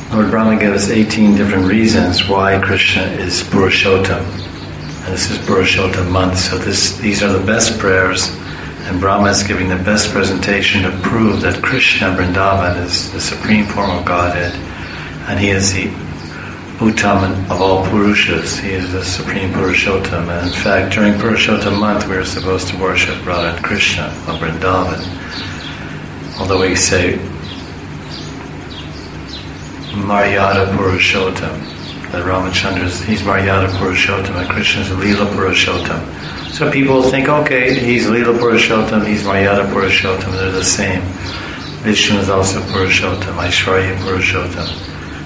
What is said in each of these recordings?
Lord Brahma gives 18 different reasons why Krishna is Purushottam. And this is Purushottam month, so these are the best prayers, and Brahma is giving the best presentation to prove that Krishna Vrindavan is the supreme form of Godhead, and he is the Uttam of all Purushas. He is the supreme Purushottam, and in fact during Purushottam month we are supposed to worship Radha and Krishna of Vrindavan. Although we say Maryada Purushottam, that Ramachandra he's Maryada Purushottam and Krishna is Leela Purushottam. So people think, okay, he's Leela Purushottam, he's Maryada Purushottam, they're the same. Vishnu is also Purushottam, Aishwarya Purushottam.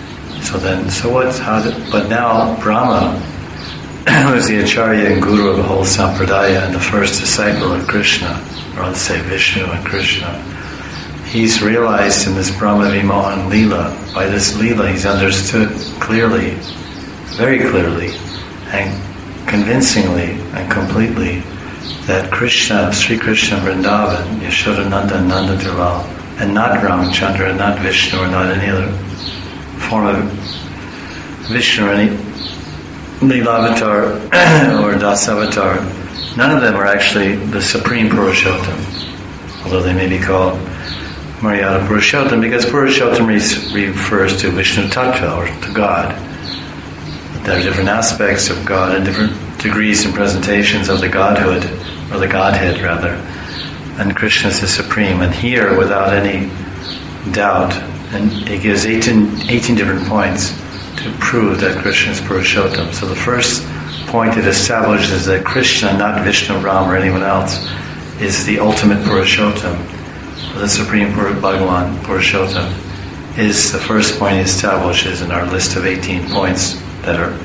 But now Brahma, who is the Acharya and Guru of the whole Sampradaya and the first disciple of Krishna, or let's say Vishnu and Krishna, he's realized in this Brahma Vimohan Leela, by this Leela he's understood clearly, very clearly, and convincingly and completely that Krishna, Sri Krishna Vrindavan, Yashodananda and Nanda Durlal, and not Ramachandra, and not Vishnu, or not any other form of Vishnu, or any Leelavatar or Dasavatar, none of them are actually the supreme Purushottam, although they may be called Maryada Purushottam, because Purushottam refers to Vishnu Tattva, or to God. There are different aspects of God and different degrees and presentations of the Godhood, or the Godhead rather, and Krishna is the supreme. And here, without any doubt, and he gives 18 different points to prove that Krishna is Purushottam. So the first point it establishes is that Krishna, not Vishnu, Ram, or anyone else, is the ultimate Purushottam. The supreme Bhagavan Purushottam is the first point he establishes in our list of 18 points that are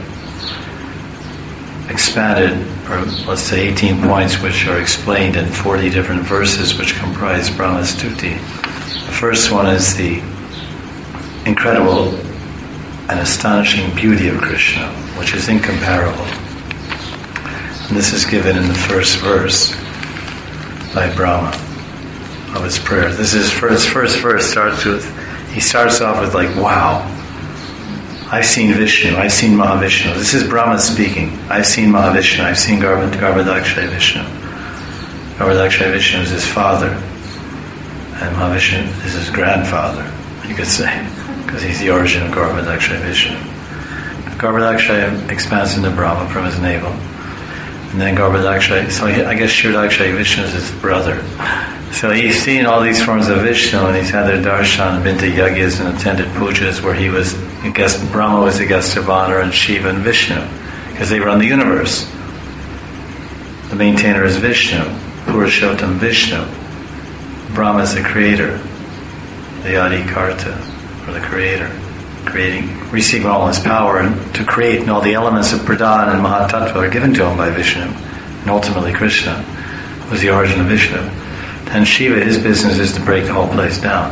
expanded, or let's say 18 points which are explained in 40 different verses which comprise Brahma Stuti. The first one is the incredible and astonishing beauty of Krishna, which is incomparable. And this is given in the first verse by Brahma of his prayer. This is his first verse he starts off with like, wow, I've seen Vishnu, I've seen Mahavishnu. This is Brahma speaking. I've seen Mahavishnu, I've seen Garbhodakshaya Vishnu. Garbhodakshaya Vishnu is his father, and Mahavishnu is his grandfather, you could say, because he's the origin of Garbhodakshaya Vishnu. Garbhodakshaya expands into Brahma from his navel, and then Garbhodakshaya, so I guess Kshirodakshaya Vishnu is his brother. So he's seen all these forms of Vishnu, and he's had their darshan, been to yagyas and attended pujas where Brahma was the guest of honor, and Shiva and Vishnu, because they run the universe. The maintainer is Vishnu, Purushottam Vishnu. Brahma is the creator, the Adi Karta, or the creator, receiving all his power to create, and all the elements of Pradhan and Mahatattva are given to him by Vishnu, and ultimately Krishna was the origin of Vishnu. And Shiva, his business is to break the whole place down.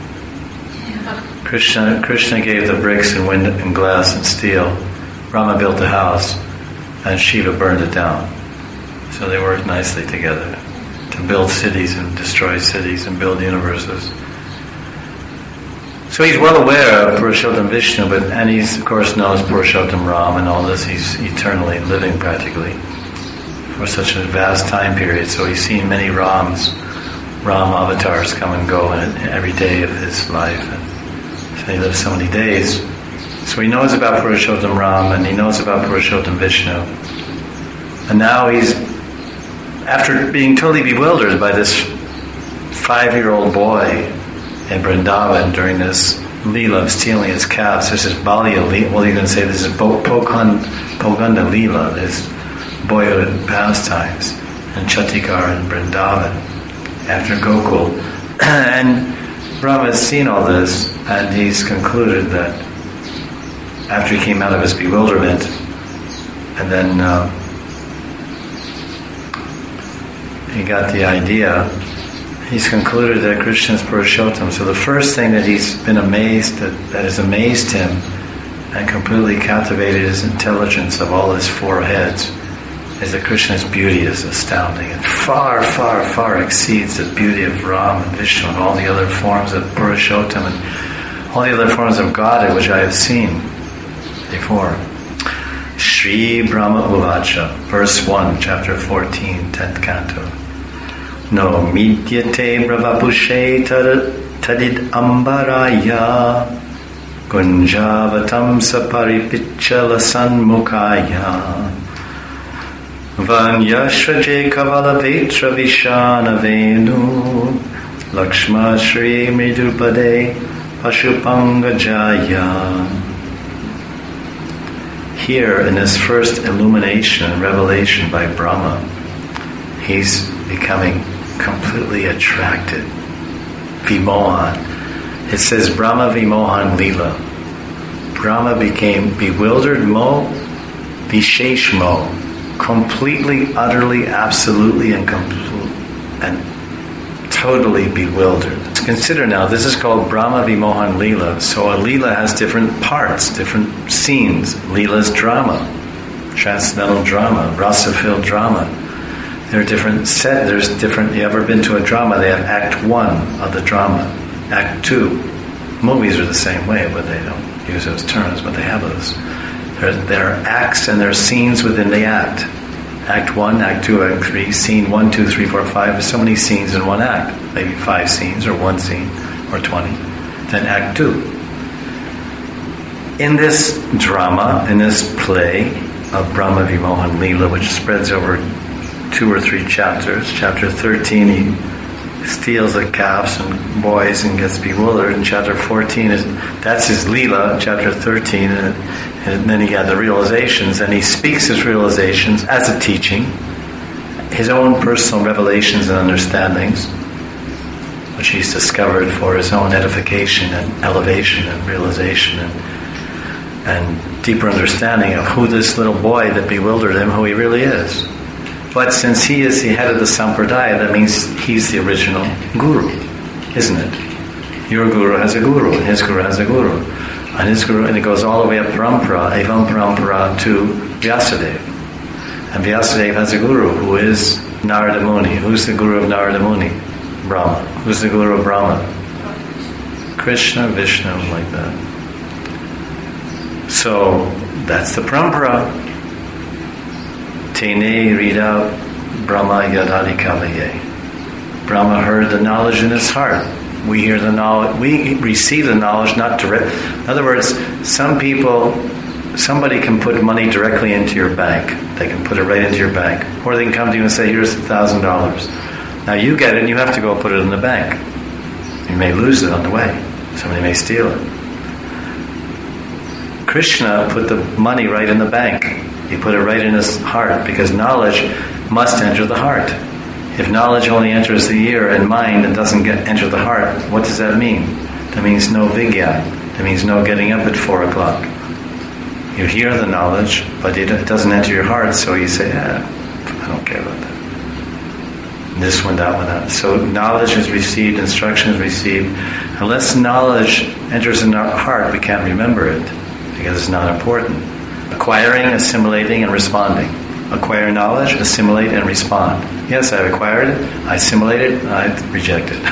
Krishna gave the bricks and wind and glass and steel. Brahma built the house, and Shiva burned it down. So they worked nicely together to build cities and destroy cities and build universes. So he's well aware of Purushottam Vishnu, and he of course knows Purushottam Ram and all this. He's eternally living practically for such a vast time period. So he's seen many Ram avatars come and go every day of his life. And so he lives so many days. So he knows about Purushottam Ram, and he knows about Purushottam Vishnu. And now he's, after being totally bewildered by this 5-year-old boy in Vrindavan during this Leela of stealing his calves, this is Balya Leela, well you can say this is Poganda Leela, his boyhood pastimes, and Chatikar and Vrindavan, after Gokul. And Brahma has seen all this, and he's concluded that after he came out of his bewilderment, and then he got the idea, he's concluded that Krishna is Purushottam. So the first thing that he's been amazed, that has amazed him and completely captivated his intelligence of all his 4 heads, is that Krishna's beauty is astounding and far, far, far exceeds the beauty of Ram and Vishnu and all the other forms of Purushottam. And all the other forms of Godhead which I have seen before. Shri Brahma Uvacha, verse 1, chapter 14, 10th canto. No midyate brahmapushe tadid ambaraya gunjavatam saparipichala sanmukaya vanyashraje kavala vetra vishana venu lakshma shri midupade pashupanga jaya. Here, in this first illumination and revelation by Brahma, he's becoming completely attracted. Vimohan. It says Brahma Vimohan Lila. Brahma became bewildered mo, vishesh mo. Completely, utterly, absolutely, and totally bewildered. Consider now, this is called Brahma Vimohan Leela. So a Leela has different parts, different scenes. Leela's drama, transcendental drama, rasa-filled drama. There are different there's different, you ever been to a drama? They have act 1 of the drama, act 2. Movies are the same way, but they don't use those terms, but they have those. There are acts and there are scenes within the act. Act 1, Act 2, Act 3, Scene 1, 2, 3, 4, 5. There's so many scenes in one act. Maybe 5 scenes or 1 scene or 20. Then Act 2. In this drama, in this play of Brahma Vimohan Leela, which spreads over 2 or 3 chapters, chapter 13 he steals the calves and boys and gets bewildered. In chapter 14, that's his Leela. Chapter 13, and then he got the realizations, and he speaks his realizations as a teaching, his own personal revelations and understandings, which he's discovered for his own edification and elevation and realization and deeper understanding of who this little boy that bewildered him, who he really is. But since he is the head of the Sampradaya, that means he's the original guru, isn't it? Your guru has a guru, and his guru has a guru. And his guru, and it goes all the way up Parampara, Evam Parampara to Vyasadeva. And Vyasadeva has a guru who is Narada Muni. Who's the guru of Narada Muni? Brahma. Who's the guru of Brahma? Krishna, Vishnu, like that. So that's the Parampara. Tene read out Brahma Yadadi Kavaye. Brahma heard the knowledge in his heart. We hear the knowledge, we receive the knowledge not direct. In other words, somebody can put money directly into your bank. They can put it right into your bank. Or they can come to you and say, here's $1,000. Now you get it and you have to go put it in the bank. You may lose it on the way. Somebody may steal it. Krishna put the money right in the bank. He put it right in his heart because knowledge must enter the heart. If knowledge only enters the ear and mind and doesn't enter the heart, what does that mean? That means no vigya. That means no getting up at 4 o'clock. You hear the knowledge, but it doesn't enter your heart, so you say, I don't care about that. This one, that one, that. So knowledge is received, instruction is received. Unless knowledge enters in our heart, we can't remember it because it's not important. Acquiring, assimilating, and responding. Acquire knowledge, assimilate, and respond. Yes, I've acquired it, I assimilate it, I reject it.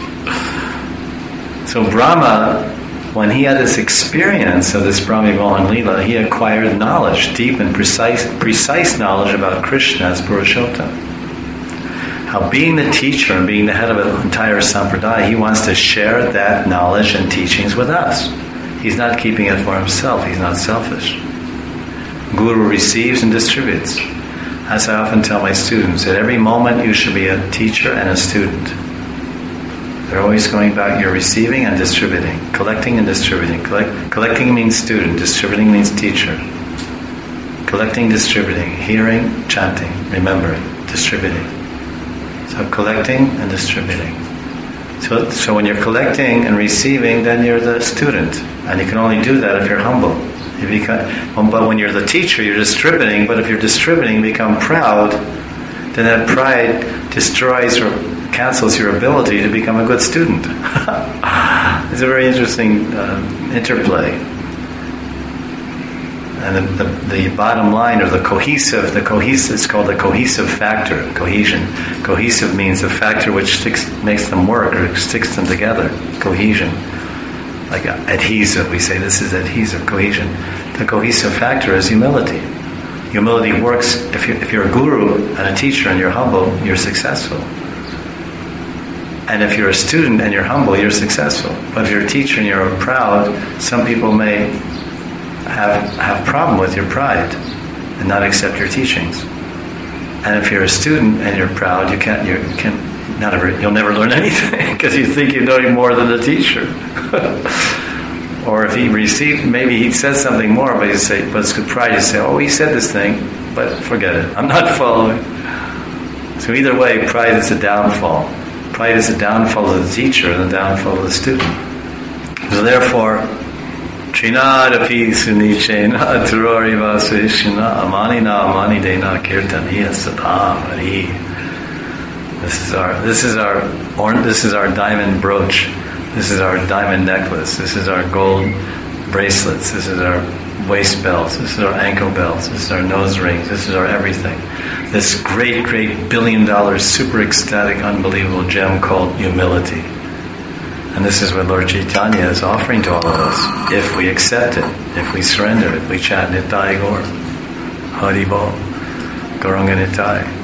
So Brahma, when he had this experience of this Brahma Vimohan Leela, he acquired knowledge, deep and precise knowledge about Krishna as Purushottam. How being the teacher and being the head of an entire sampradaya, he wants to share that knowledge and teachings with us. He's not keeping it for himself, he's not selfish. Guru receives and distributes. As I often tell my students, at every moment you should be a teacher and a student. They're always going back, you're receiving and distributing, collecting and distributing. Collecting means student, distributing means teacher. Collecting, distributing, hearing, chanting, remembering, distributing. So collecting and distributing. So when you're collecting and receiving, then you're the student. And you can only do that if you're humble. But when you're the teacher, you're distributing. But if you're distributing, become proud, then that pride destroys or cancels your ability to become a good student. It's a very interesting interplay. And the bottom line, or the cohesive, it's called the cohesive factor, cohesion. Cohesive means the factor which makes them work or sticks them together, cohesion. like adhesive. We say this is adhesive, cohesion. The cohesive factor is humility. Humility works, if you're a guru and a teacher and you're humble, you're successful. And if you're a student and you're humble, you're successful. But if you're a teacher and you're proud, some people may have problem with your pride and not accept your teachings. And if you're a student and you're proud, you'll never learn anything because you think you know more than the teacher. Or if maybe he says something more, but it's good pride. You say, oh, he said this thing, but forget it. I'm not following. So either way, pride is a downfall. Pride is the downfall of the teacher and the downfall of the student. So therefore, Trinadapi Sunichena Turori Vasishina Amanina Amani Dena Kirtaniya Sadhavari. This is our diamond brooch. This is our diamond necklace. This is our gold bracelets. This is our waist belts. This is our ankle belts. This is our nose rings. This is our everything. This great, great $1 billion, super ecstatic, unbelievable gem called humility. And this is what Lord Chaitanya is offering to all of us, if we accept it, if we surrender, if we chant Nitai Gaur, Hari Bol, Gauranga Nitai.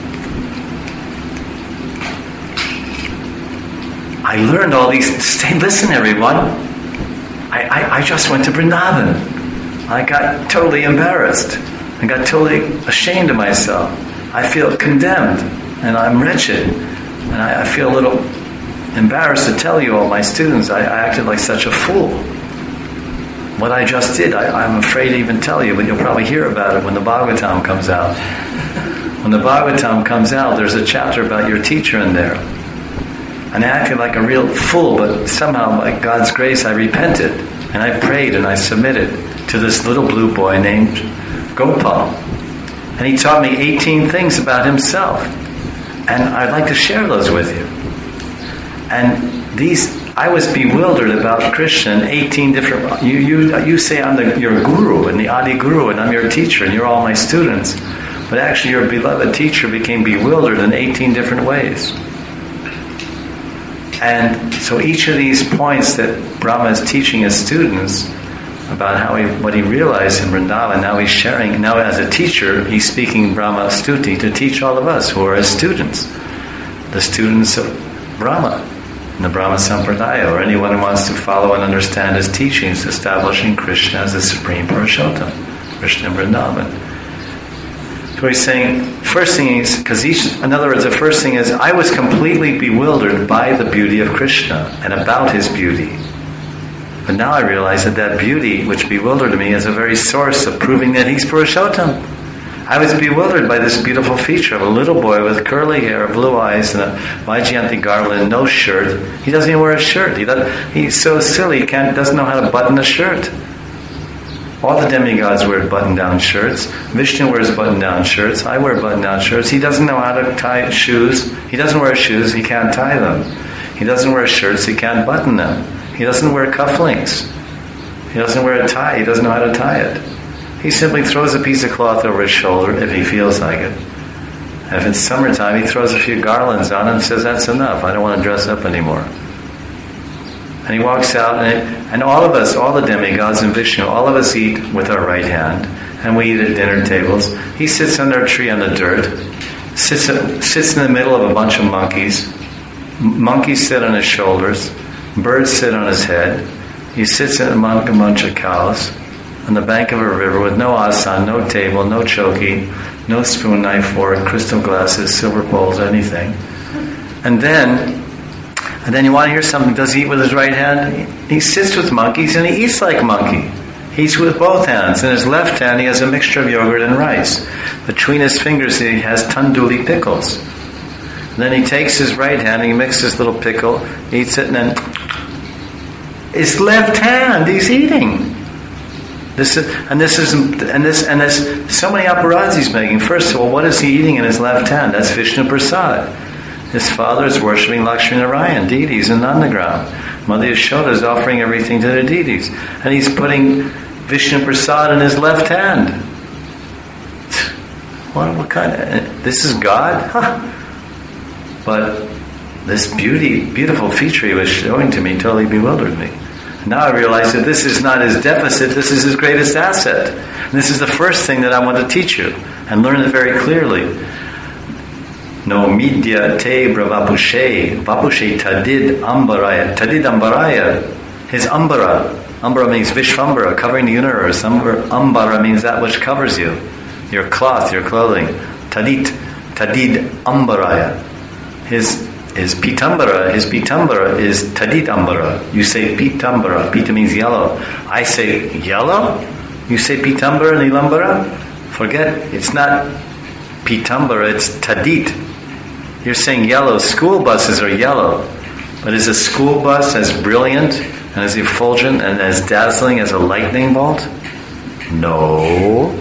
I learned all these. Listen, everyone. I just went to Vrindavan. I got totally embarrassed. I got totally ashamed of myself. I feel condemned, and I'm wretched, and I feel a little embarrassed to tell you all, my students, I acted like such a fool. What I just did, I'm afraid to even tell you, but you'll probably hear about it when the Bhagavatam comes out. When the Bhagavatam comes out, there's a chapter about your teacher in there. And I acted like a real fool, but somehow, by God's grace, I repented. And I prayed and I submitted to this little blue boy named Gopal. And he taught me 18 things about himself. And I'd like to share those with you. And I was bewildered about Krishna in 18 different... You say your guru and the Adi Guru, and I'm your teacher, and you're all my students. But actually your beloved teacher became bewildered in 18 different ways. And so each of these points that Brahma is teaching his students about what he realized in Vrindavan, now he's sharing, now as a teacher, he's speaking Brahma Stuti to teach all of us who are his students, the students of Brahma, in the Brahma Sampradaya, or anyone who wants to follow and understand his teachings, establishing Krishna as the Supreme Purushottam, Krishna in Vrindavan. So he's saying, first thing is, in other words, the first thing is, I was completely bewildered by the beauty of Krishna and about his beauty. But now I realize that beauty which bewildered me is a very source of proving that he's Purushottam. I was bewildered by this beautiful feature of a little boy with curly hair, blue eyes, and a Vaijayanti garland, no shirt. He doesn't even wear a shirt. He's so silly, he doesn't know how to button a shirt. All the demigods wear button-down shirts. Vishnu wears button-down shirts. I wear button-down shirts. He doesn't know how to tie shoes. He doesn't wear shoes. He can't tie them. He doesn't wear shirts. He can't button them. He doesn't wear cufflinks. He doesn't wear a tie. He doesn't know how to tie it. He simply throws a piece of cloth over his shoulder if he feels like it. And if it's summertime, he throws a few garlands on and says, that's enough. I don't want to dress up anymore. And he walks out, and all of us, all the demigods and Vishnu, all of us eat with our right hand, and we eat at dinner tables. He sits under a tree on the dirt, sits in the middle of a bunch of monkeys. Monkeys sit on his shoulders, birds sit on his head. He sits among a bunch of cows on the bank of a river with no asan, no table, no choki, no spoon, knife, fork, crystal glasses, silver bowls, anything. And then you want to hear something, does he eat with his right hand? He sits with monkeys and he eats like monkey. He eats with both hands. In his left hand he has a mixture of yogurt and rice. Between his fingers he has tanduli pickles. Then he takes his right hand and he mixes little pickle, eats it, and then his left hand he's eating. There's so many aparadhas he's making. First of all, what is he eating in his left hand? That's Vishnu Prasad. His father is worshipping Lakshmi Narayan, deities in Nandagram. Mother Yashoda is offering everything to the deities. And he's putting Vishnu Prasad in his left hand. What kind of... This is God? Huh. But this beautiful feature he was showing to me totally bewildered me. Now I realize that this is not his deficit, this is his greatest asset. And this is the first thing that I want to teach you, and learn it very clearly. No midya te bravapushe, vapushe tadid ambaraya. Tadid ambaraya, his ambara. Ambara means Vishvambara, covering the universe. Ambara means that which covers you. Your cloth, your clothing. Tadid ambaraya. His pitambara is tadid ambara. You say pitambara. Pita means yellow. I say yellow? You say pitambara nilambara? Forget, it's not pitambara, it's tadid. You're saying yellow. School buses are yellow. But is a school bus as brilliant and as effulgent and as dazzling as a lightning bolt? No.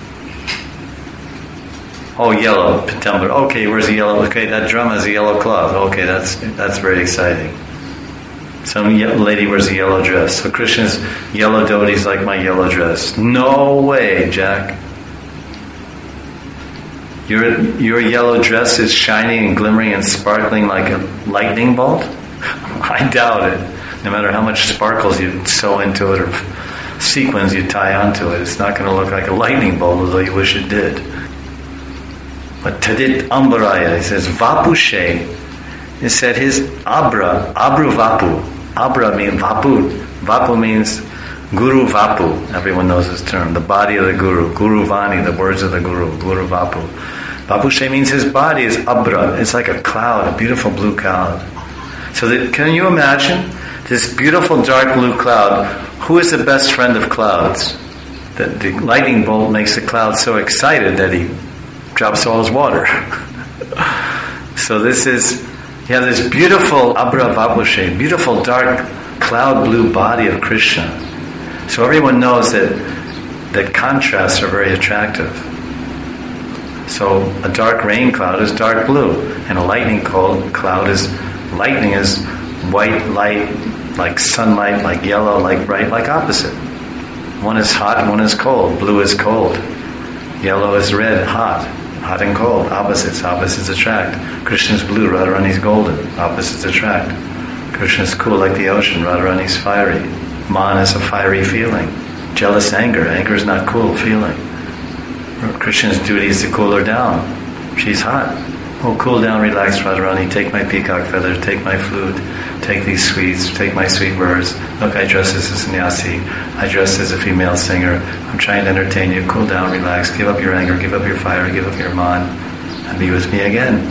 Oh, yellow, pitambara. Okay, where's the yellow? Okay, that drum has a yellow cloth. Okay, that's very exciting. Some lady wears a yellow dress. So Krishna's yellow devotees like my yellow dress. No way, Jack. Your yellow dress is shining and glimmering and sparkling like a lightning bolt? I doubt it. No matter how much sparkles you sew into it or sequins you tie onto it, it's not going to look like a lightning bolt, although you wish it did. But Tadit Ambaraya, he says, Vapushe, he said his Abra Vapu. Abra means Vapu. Vapu means Guru Vapu. Everyone knows this term. The body of the Guru. Guru Vani, the words of the Guru. Guru Vapu. Vapushe means his body is Abra. It's like a cloud, a beautiful blue cloud. So can you imagine this beautiful dark blue cloud? Who is the best friend of clouds? The lightning bolt makes the cloud so excited that he drops all his water. So you have this beautiful Abra Vapushe, beautiful dark cloud blue body of Krishna. So everyone knows that contrasts are very attractive. So a dark rain cloud is dark blue, and a lightning cloud is white light, like sunlight, like yellow, like bright, like opposite. One is hot and one is cold. Blue is cold. Yellow is red, hot and cold. Opposites attract. Krishna's blue, Radharani's golden. Opposites attract. Krishna's cool like the ocean, Radharani's fiery. Man is a fiery feeling. Jealous anger. Anger is not cool feeling. Krishna's duty is to cool her down. She's hot. Oh, cool down, relax, Radharani. Take my peacock feather, take my flute, take these sweets, take my sweet words. Look, I dress as a sannyasi. I dress as a female singer. I'm trying to entertain you. Cool down, relax. Give up your anger, give up your fire, give up your man, and be with me again.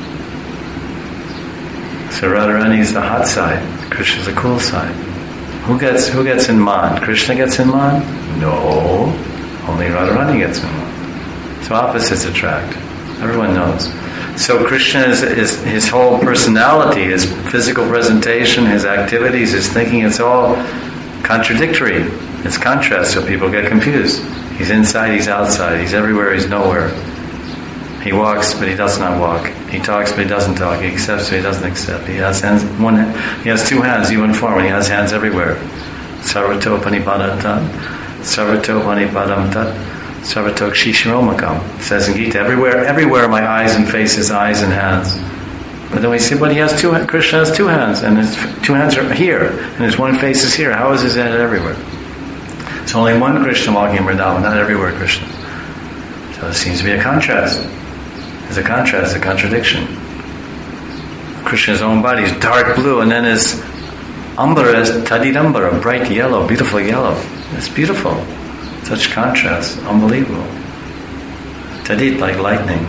So Radharani is the hot side. Krishna is the cool side. Who gets in man? Krishna gets in man? No. Only Radharani gets in man. So opposites attract. Everyone knows. So Krishna is his whole personality, his physical presentation, his activities, his thinking, it's all contradictory. It's contrast, so people get confused. He's inside, he's outside, he's everywhere, he's nowhere. He walks, but he does not walk. He talks, but he doesn't talk. He accepts, but he doesn't accept. He has hands. He has two hands. You inform me. He has hands everywhere. Sarvato panipadam tat, sarvato panipadam tat, sarvato kshishiromakam. It says in Gita, everywhere my eyes and faces, eyes and hands. But then we see, but he has two. Krishna has two hands, and his two hands are here, and his one face is here. How is his head everywhere? It's only one Krishna walking in Vrindavan, not everywhere Krishna. So there seems to be a contrast. There's a contrast, a contradiction. Krishna's own body is dark blue, and then his ambara is tadidambara, bright yellow, beautiful yellow. It's beautiful. Such contrast, unbelievable. Tadit, like lightning.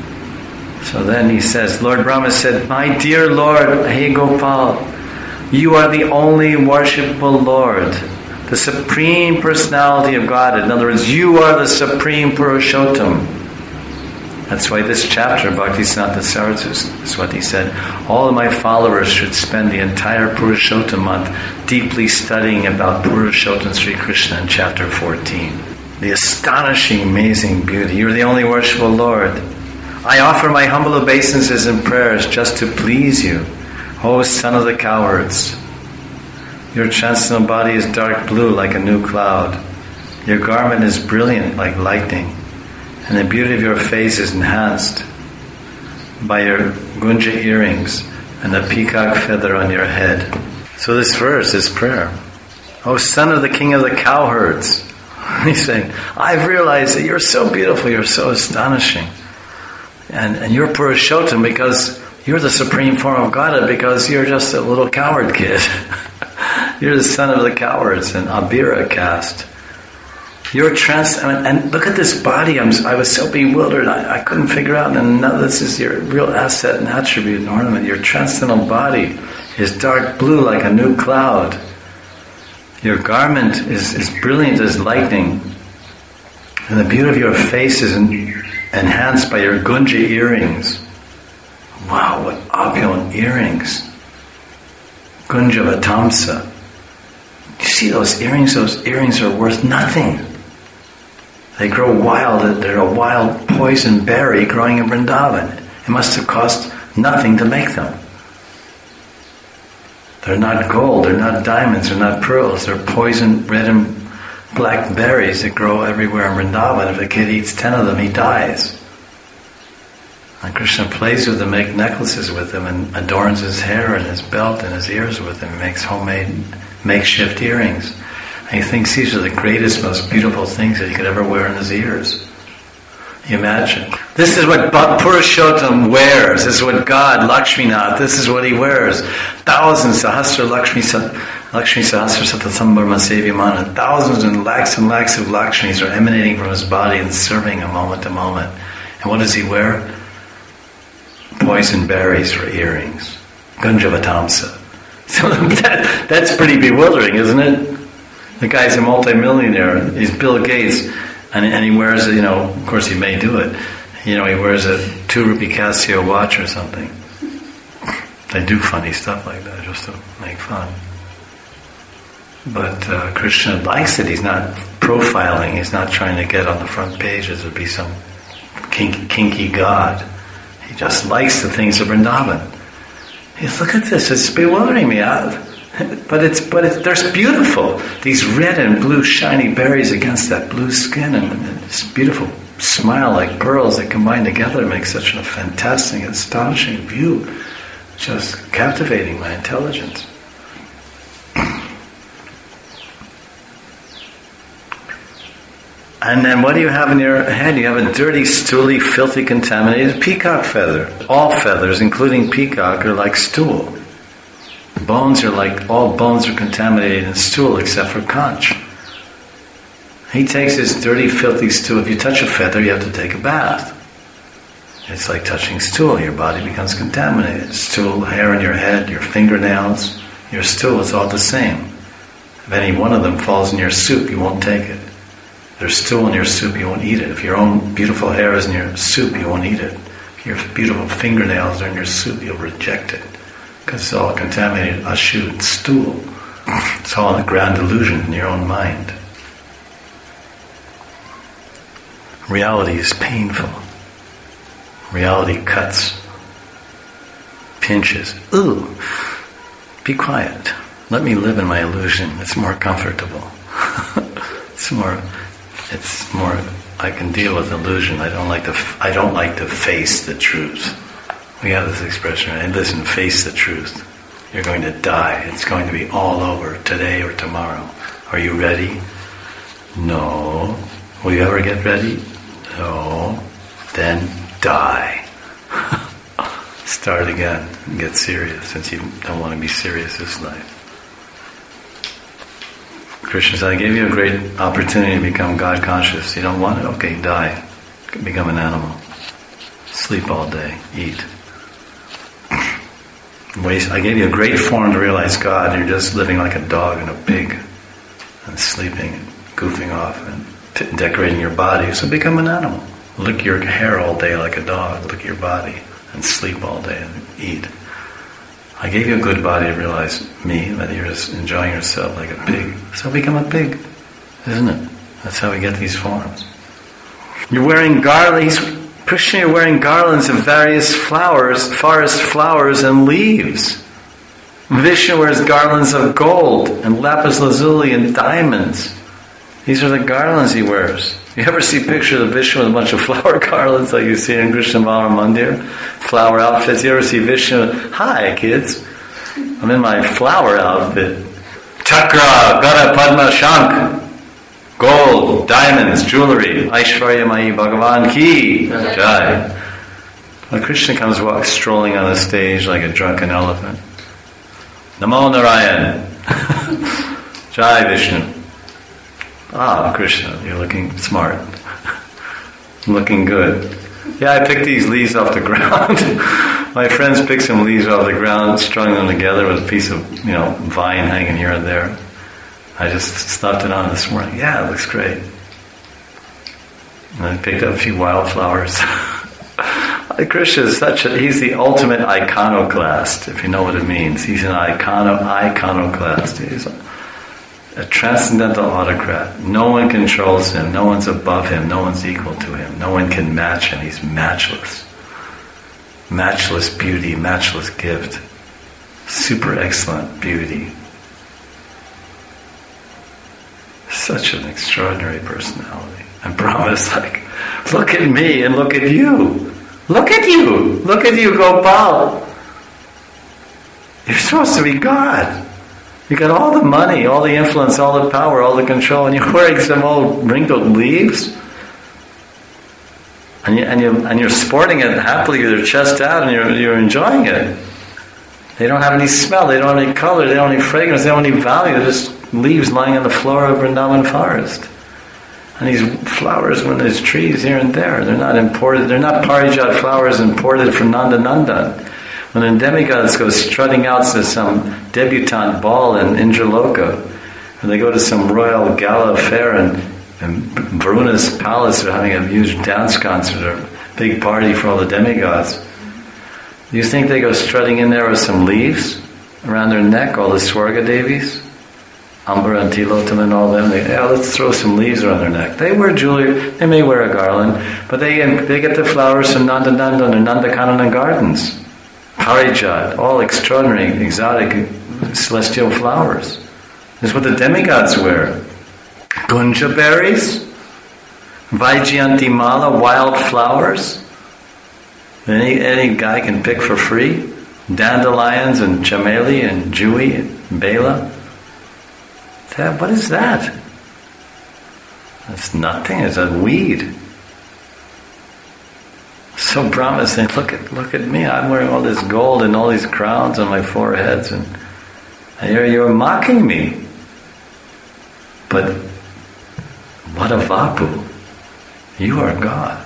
So then he says, Lord Brahma said, my dear Lord, hey Gopal, you are the only worshipful Lord, the Supreme Personality of Godhead. In other words, you are the Supreme Purushottam. That's why this chapter, Bhaktisiddhanta Saraswati, is what he said. All of my followers should spend the entire Purushottam month deeply studying about Purushottam Sri Krishna in chapter 14. The astonishing, amazing beauty. You're the only worshipful Lord. I offer my humble obeisances and prayers just to please you, O son of the cowards. Your transcendental body is dark blue like a new cloud. Your garment is brilliant like lightning. And the beauty of your face is enhanced by your gunja earrings and the peacock feather on your head. So this verse is prayer. O son of the king of the cowherds. He's saying, I've realized that you're so beautiful, you're so astonishing. And you're Purushottam because you're the supreme form of Godhead, because you're just a little cowherd kid. You're the son of the cowards and Abhira caste. You're and look at this body. I was so bewildered. I couldn't figure out. And now this is your real asset and attribute and ornament. Your transcendental body is dark blue like a new cloud. Your garment is brilliant as lightning. And the beauty of your face is enhanced by your Gunja earrings. Wow, what opulent earrings. Gunja Vatamsa. You see those earrings? Those earrings are worth nothing. They grow wild. They're a wild poison berry growing in Vrindavan. It must have cost nothing to make them. They're not gold, they're not diamonds, they're not pearls. They're poison red and black berries that grow everywhere in Vrindavan. If a kid eats 10 of them, he dies. And Krishna plays with them, makes necklaces with them, and adorns his hair and his belt and his ears with them. He makes homemade makeshift earrings. And he thinks these are the greatest, most beautiful things that he could ever wear in his ears. You imagine. This is what Purushottam wears. This is what God, Lakshminath, this is what he wears. Thousands, Sahasra Lakshmi Sahasra Satasambharma Sevyamana. Thousands and lakhs of Lakshmis are emanating from his body and serving him moment to moment. And what does he wear? Poison berries for earrings. Gunjavatamsa. So that's pretty bewildering, isn't it? The guy's a multimillionaire. He's Bill Gates. And he wears, of course he may do it. He wears a 2 rupee Casio watch or something. They do funny stuff like that just to make fun. But Krishna likes it. He's not profiling. He's not trying to get on the front pages or be some kinky god. He just likes the things of Vrindavan. Look at this. It's bewildering me. But they're beautiful. These red and blue shiny berries against that blue skin, and this beautiful smile like pearls that combine together make such a fantastic, astonishing view. Just captivating my intelligence. And then what do you have in your head? You have a dirty, stooly, filthy, contaminated peacock feather. All feathers, including peacock, are like stool. All bones are contaminated in stool except for conch. He takes his dirty, filthy stool. If you touch a feather, you have to take a bath. It's like touching stool. Your body becomes contaminated. Stool, hair in your head, your fingernails, your stool, it's all the same. If any one of them falls in your soup, you won't take it. If there's stool in your soup, you won't eat it. If your own beautiful hair is in your soup, you won't eat it. If your beautiful fingernails are in your soup, you'll reject it. Because it's all contaminated ashut, stool. It's all a grand illusion in your own mind. Reality is painful. Reality cuts, pinches. Ooh, be quiet. Let me live in my illusion. It's more comfortable. It's more. I can deal with illusion. I don't like to face the truth. We have this expression, right? Listen, face the truth. You're going to die. It's going to be all over today or tomorrow. Are you ready? No. Will you ever get ready? No. Then die. Start again and get serious, since you don't want to be serious this life. Krishna said, I gave you a great opportunity to become God conscious. You don't want it? Okay, die. Become an animal. Sleep all day. Eat. I gave you a great form to realize God, and you're just living like a dog and a pig, and sleeping and goofing off and decorating your body. So become an animal. Lick your hair all day like a dog. Lick your body and sleep all day and eat. I gave you a good body to realize me, that you're just enjoying yourself like a pig. So become a pig, isn't it? That's how we get these forms. You're wearing garlands. Krishna, you're wearing garlands of various flowers, forest flowers and leaves. Vishnu wears garlands of gold and lapis lazuli and diamonds. These are the garlands he wears. You ever see pictures of Vishnu with a bunch of flower garlands like you see in Krishna Balaram Mandir? Flower outfits. You ever see Vishnu? Hi, kids. I'm in my flower outfit. Chakra, Gada, Padma, Shank, gold, diamonds, jewelry, Aishwaryamai Bhagavan Ki Jai. When Krishna comes strolling on the stage like a drunken elephant, Namo Narayan, Jai Vishnu. Ah, Krishna, you're looking smart. Looking good. Yeah, I picked these leaves off the ground. My friends picked some leaves off the ground, strung them together with a piece of, vine hanging here and there. I just stuffed it on this morning. Yeah, it looks great. And I picked up a few wildflowers. Krishna is he's the ultimate iconoclast, if you know what it means. He's an iconoclast. He's a transcendental autocrat. No one controls him. No one's above him. No one's equal to him. No one can match him. He's matchless. Matchless beauty, matchless gift. Super excellent beauty. Such an extraordinary personality. And Brahma's like, look at me and look at you. Look at you. Look at you, Gopal. You're supposed to be God. You got all the money, all the influence, all the power, all the control, and you're wearing some old wrinkled leaves. And you're sporting it happily with your chest out, and you're enjoying it. They don't have any smell, they don't have any color, they don't have any fragrance, they don't have any value. They're just leaves lying on the floor of Vrindavan forest. And these flowers, when there's trees here and there, they're not imported. They're not Parijat flowers imported from Nanda Nandan. When the demigods go strutting out to some debutante ball in Indraloka, and they go to some royal gala fair in Varuna's palace, they're having a huge dance concert or big party for all the demigods. Do you think they go strutting in there with some leaves around their neck, all the Swarga Devis? Ambara and Tilottama and all them, let's throw some leaves around their neck. They wear jewelry, they may wear a garland, but they get the flowers from Nanda Nandan or Nandakanana gardens. Parijat, all extraordinary, exotic, celestial flowers. This is what the demigods wear. Gunja berries, Vaijayanti mala, wild flowers. Any guy can pick for free. Dandelions and chameli and jui and bela. What is that? It's nothing. It's a weed. So Brahma is saying, look at me. I'm wearing all this gold and all these crowns on my foreheads, and you're mocking me. But what a vapu! You are God.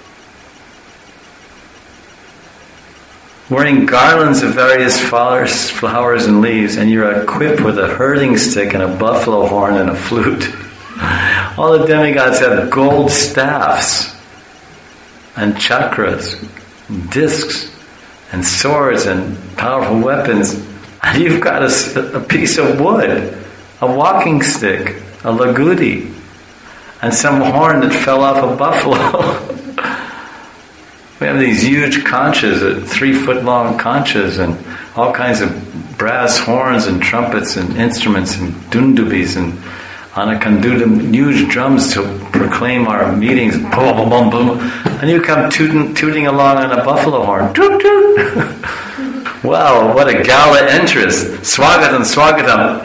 Wearing garlands of various flowers and leaves, and you're equipped with a herding stick and a buffalo horn and a flute. All the demigods have gold staffs and chakras, discs and swords and powerful weapons. And you've got a piece of wood, a walking stick, a lagudi, and some horn that fell off a buffalo. We have these huge conchas, 3-foot long conchas, and all kinds of brass horns and trumpets and instruments and dundubis and anakandudim, huge drums to proclaim our meetings. Boom, boom, boom, boom. And you come tooting along on a buffalo horn. Toot, toot. Wow, what a gala entrance. Swagatam, swagatam.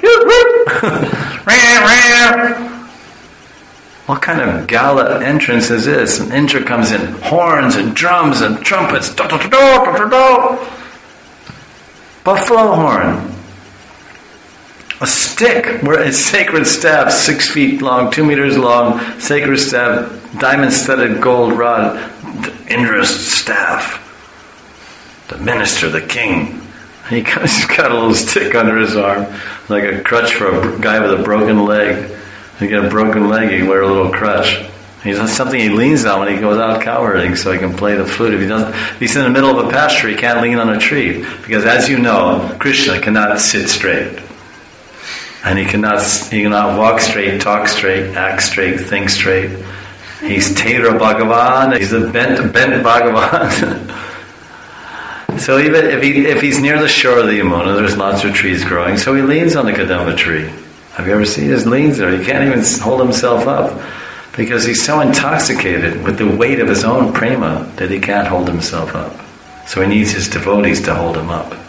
What kind of gala entrance is this? An Indra comes in, horns and drums and trumpets. Buffalo horn. A stick, where a sacred staff, 6 feet long, 2 meters long, sacred staff, diamond-studded gold rod, Indra's staff. The minister, the king. He's got a little stick under his arm, like a crutch for a guy with a broken leg. If you get a broken leg, you wear a little crutch. He's something he leans on when he goes out cow herding, so he can play the flute. If he's in the middle of a pasture, he can't lean on a tree, because as you know, Krishna cannot sit straight. And he cannot walk straight, talk straight, act straight, think straight. He's Tera Bhagavan, he's a bent Bhagavan. So even if he's near the shore of the Yamuna, there's lots of trees growing, so he leans on the Kadamba tree. Have you ever seen his leans there? He can't even hold himself up, because he's so intoxicated with the weight of his own prema that he can't hold himself up. So he needs his devotees to hold him up.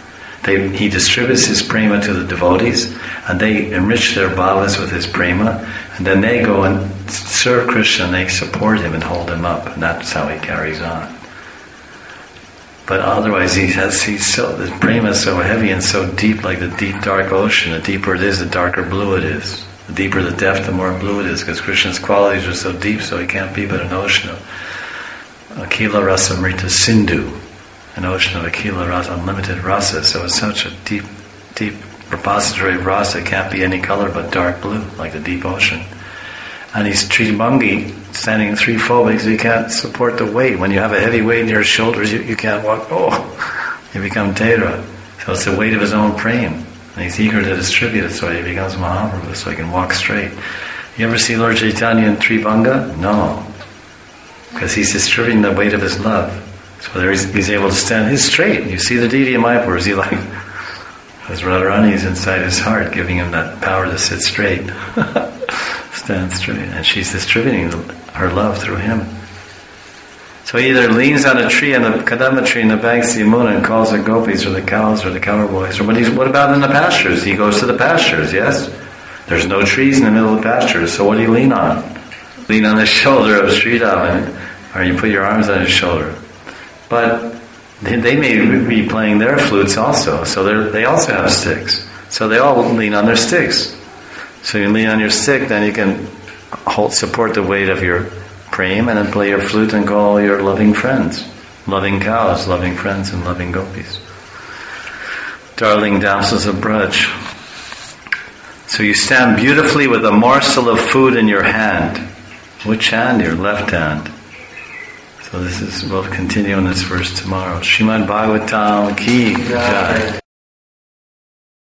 he distributes his prema to the devotees, and they enrich their bhavas with his prema, and then they go and serve Krishna, and they support him and hold him up, and that's how he carries on. But otherwise, the prema is so heavy and so deep, like the deep dark ocean. The deeper it is, the darker blue it is. The deeper the depth, the more blue it is, because Krishna's qualities are so deep, so he can't be but an ocean of Akila Rasamrita Sindhu, an ocean of Akila Rasa, unlimited rasa. So it's such a deep, deep repository of rasa. It can't be any color but dark blue, like the deep ocean. And he's Tribangi, standing threefold, because he can't support the weight. When you have a heavy weight in your shoulders, you can't walk. You become Tera. So it's the weight of his own prema. And he's eager to distribute it, so he becomes Mahaprabhu, so he can walk straight. You ever see Lord Chaitanya in Tribanga? No. Because he's distributing the weight of his love. So there he's able to stand. He's straight. You see the deity in Mayapur. Is he like... Because Radharani is inside his heart, giving him that power to sit straight. Stand straight. And she's distributing her love through him. So he either leans on a tree, on the Kadamba tree in the banks of Yamuna, and calls the gopis or the cows or the cowboys. What about in the pastures? He goes to the pastures, yes? There's no trees in the middle of the pastures, so what do you lean on? Lean on the shoulder of Sridham, or you put your arms on his shoulder. But they may be playing their flutes also, so they also have sticks. So they all lean on their sticks. So you lean on your stick, then you can support the weight of your prema, and then play your flute and call your loving friends, loving cows, loving friends, and loving gopis. Darling damsels of Braj. So you stand beautifully with a morsel of food in your hand. Which hand? Your left hand. So we'll continue on this verse tomorrow. Srimad Bhagavatam ki jai.